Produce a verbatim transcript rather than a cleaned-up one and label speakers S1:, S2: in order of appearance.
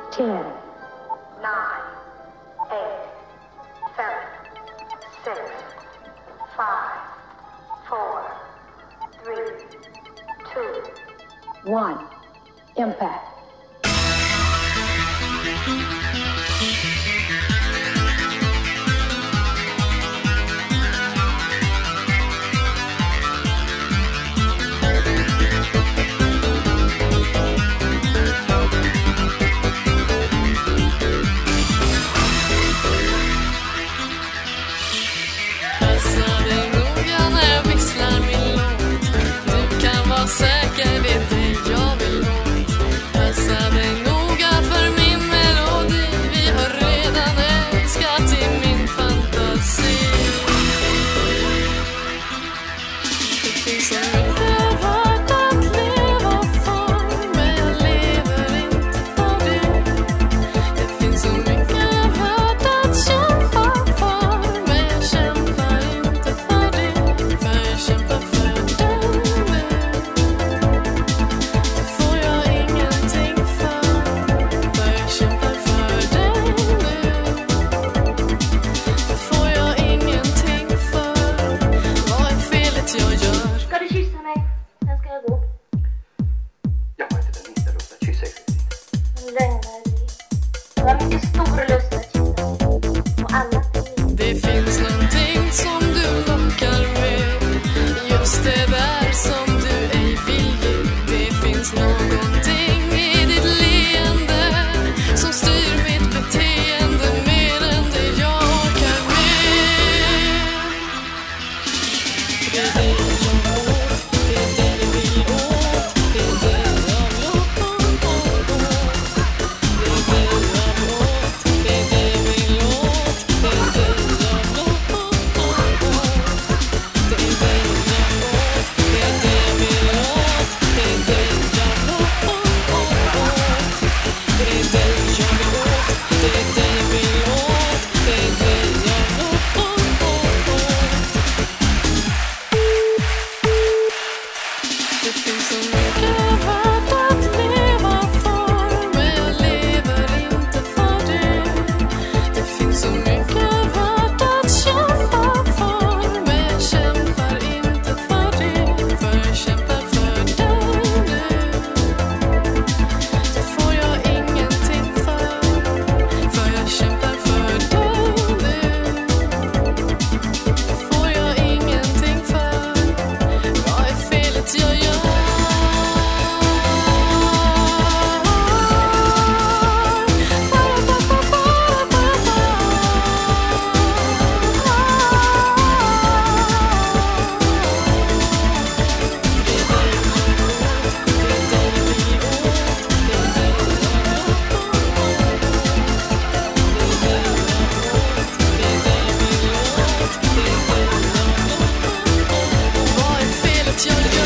S1: ten, nine, eight, seven, six, five, four, three, two, one. Impact.
S2: Säker vet det jag vill åt. Passa dig noga för min melodi. Vi har redan älskat i min fantasi. Det finns så mycket värt att leva för, men jag lever inte för det. Det finns så mycket värt att kämpa för, men jag kämpar inte för det. För jag kämpar för You're